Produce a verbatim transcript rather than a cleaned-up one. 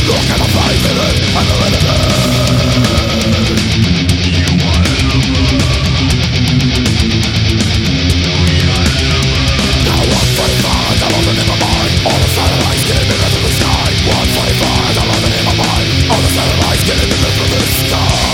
Look at the faith in it and the remedy. You are a lover. Now one forty-five, I wasn't in my mind. All the satellites getting bigger to the sky. one forty-five, I wasn't in my mind. All the satellites getting bigger to the sky.